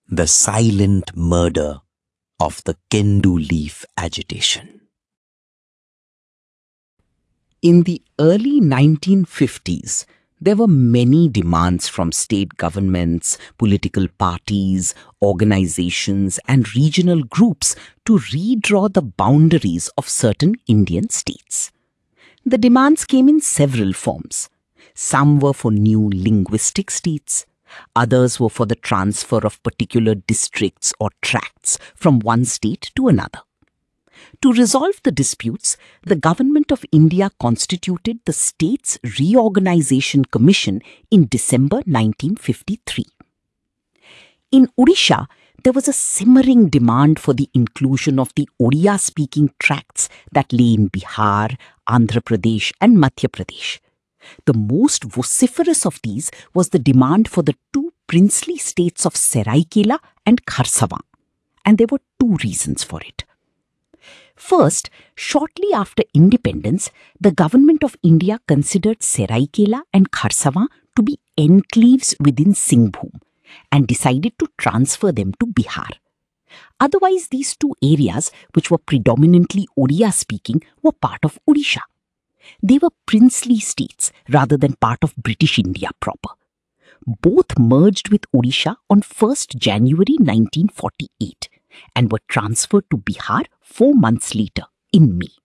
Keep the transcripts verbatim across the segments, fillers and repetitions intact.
The silent murder of the Kendu leaf agitation. In the early nineteen fifties, there were many demands from state governments, political parties, organizations, and regional groups to redraw the boundaries of certain Indian states. The demands came in several forms. Some were for new linguistic states. Others were for the transfer of particular districts or tracts from one state to another. To resolve the disputes, the Government of India constituted the States Reorganization Commission in December nineteen fifty-three. In Odisha, there was a simmering demand for the inclusion of the Odia-speaking tracts that lay in Bihar, Andhra Pradesh and Madhya Pradesh. The most vociferous of these was the demand for the two princely states of Seraikela and Kharsavan, and there were two reasons for it. First, shortly after independence, the Government of India considered Seraikela and Kharsavan to be enclaves within Singhbhum and decided to transfer them to Bihar. Otherwise, these two areas, which were predominantly Odia-speaking, were part of Odisha. They were princely states rather than part of British India proper. Both merged with Odisha on first January nineteen forty-eight and were transferred to Bihar four months later in May.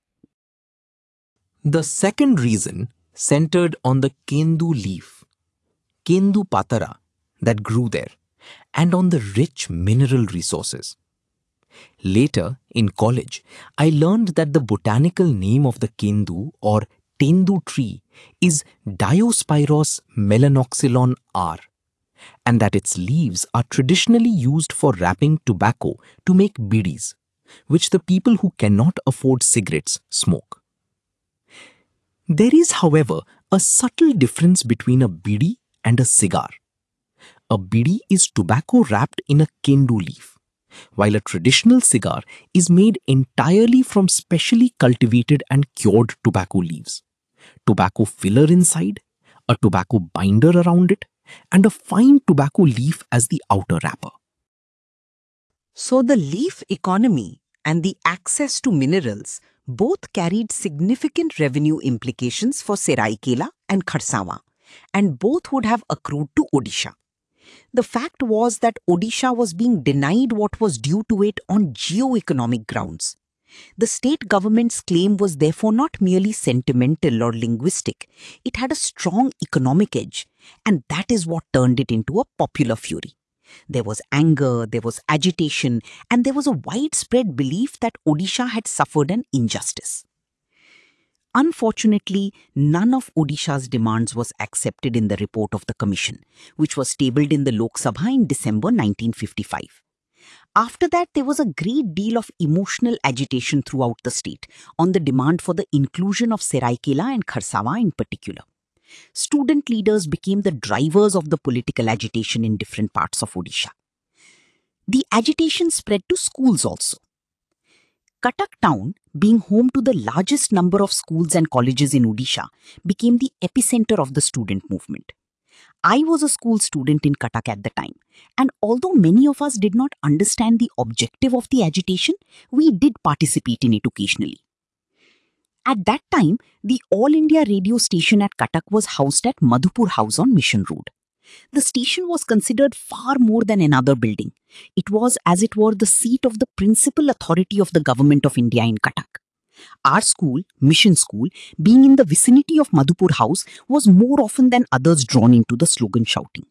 The second reason centered on the Kendu leaf, Kendu patara, that grew there, and on the rich mineral resources. Later, in college, I learned that the botanical name of the Kendu or Tendu tree is Diospyros melanoxylon R, and that its leaves are traditionally used for wrapping tobacco to make bidis, which the people who cannot afford cigarettes smoke. There is, however, a subtle difference between a bidi and a cigar. A bidi is tobacco wrapped in a Kendu leaf, while a traditional cigar is made entirely from specially cultivated and cured tobacco leaves, tobacco filler inside, a tobacco binder around it, and a fine tobacco leaf as the outer wrapper. So the leaf economy and the access to minerals both carried significant revenue implications for Seraikela and Kharsavan, and both would have accrued to Odisha. The fact was that Odisha was being denied what was due to it on geo-economic grounds. The state government's claim was therefore not merely sentimental or linguistic. It had a strong economic edge, and that is what turned it into a popular fury. There was anger, there was agitation, and there was a widespread belief that Odisha had suffered an injustice. Unfortunately, none of Odisha's demands was accepted in the report of the commission, which was tabled in the Lok Sabha in December nineteen fifty-five. After that, there was a great deal of emotional agitation throughout the state on the demand for the inclusion of Seraikela and Kharsavan in particular. Student leaders became the drivers of the political agitation in different parts of Odisha. The agitation spread to schools also. Cuttack town, being home to the largest number of schools and colleges in Odisha, became the epicenter of the student movement. I was a school student in Cuttack at the time, and although many of us did not understand the objective of the agitation, we did participate in it occasionally. At that time, the All India radio station at Cuttack was housed at Madhupur House on Mission Road. The station was considered far more than another building. It was, as it were, the seat of the principal authority of the Government of India in Cuttack. Our school, Mission School, being in the vicinity of Madhupur House, was more often than others drawn into the slogan shouting.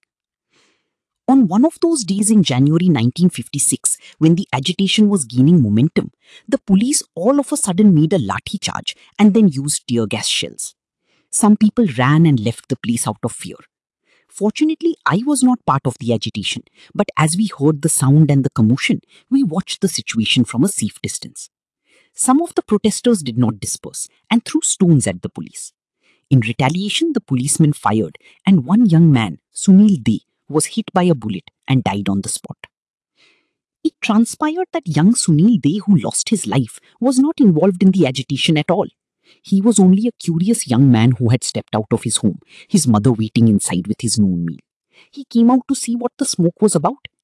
On one of those days in January nineteen fifty-six, when the agitation was gaining momentum, the police all of a sudden made a lathi charge and then used tear gas shells. Some people ran and left the place out of fear. Fortunately, I was not part of the agitation, but as we heard the sound and the commotion, we watched the situation from a safe distance. Some of the protesters did not disperse and threw stones at the police. In retaliation, the policemen fired, and one young man, Sunil De, was hit by a bullet and died on the spot. It transpired that young Sunil De, who lost his life, was not involved in the agitation at all. He was only a curious young man who had stepped out of his home, his mother waiting inside with his noon meal. He came out to see what the smoke was about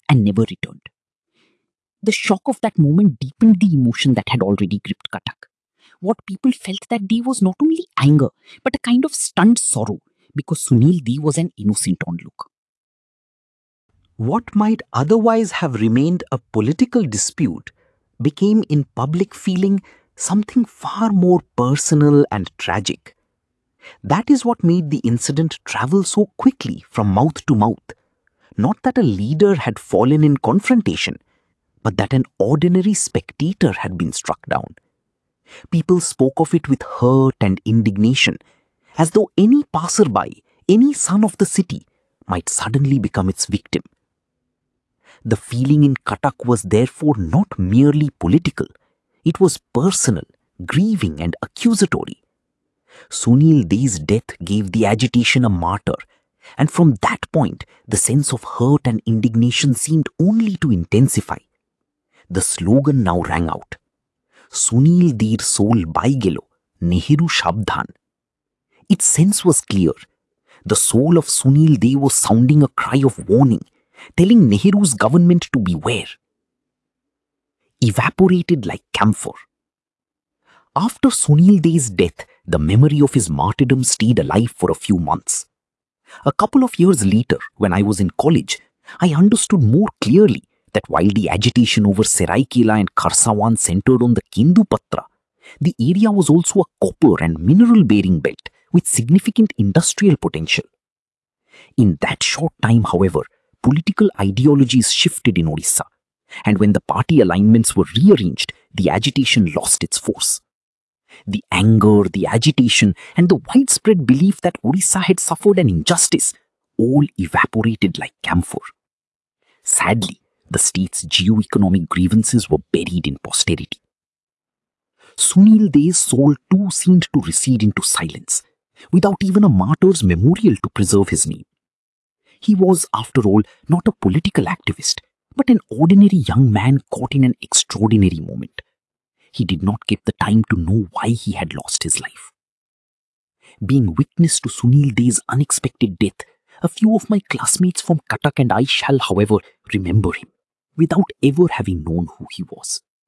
and never returned. The shock of that moment deepened the emotion that had already gripped Cuttack. What people felt that day was not only anger, but a kind of stunned sorrow, because Sunil Dee was an innocent onlooker. What might otherwise have remained a political dispute became in public feeling something far more personal and tragic. That is what made the incident travel so quickly from mouth to mouth. Not that a leader had fallen in confrontation, but that an ordinary spectator had been struck down. People spoke of it with hurt and indignation, as though any passerby, any son of the city, might suddenly become its victim. The feeling in Cuttack was therefore not merely political, it was personal, grieving and accusatory. Sunil Dee's death gave the agitation a martyr, and from that point the sense of hurt and indignation seemed only to intensify. The slogan now rang out, Sunil Deer soul bai gelo, Nehru Shabdhan. Its sense was clear. The soul of Sunil Dee was sounding a cry of warning, telling Nehru's government to beware. Evaporated like camphor. After Sunil Dee's death, the memory of his martyrdom stayed alive for a few months. A couple of years later, when I was in college, I understood more clearly that while the agitation over Seraikela and Kharsawan centered on the Kendupatra, the area was also a copper and mineral-bearing belt with significant industrial potential. In that short time, however, political ideologies shifted in Odisha, and when the party alignments were rearranged, the agitation lost its force. The anger, the agitation, and the widespread belief that Odisha had suffered an injustice all evaporated like camphor. Sadly, the state's geo-economic grievances were buried in posterity. Sunil Dee's soul too seemed to recede into silence, without even a martyr's memorial to preserve his name. He was, after all, not a political activist, but an ordinary young man caught in an extraordinary moment. He did not give the time to know why he had lost his life. Being witness to Sunil Dee's unexpected death, a few of my classmates from Cuttack and I shall, however, remember him, without ever having known who he was.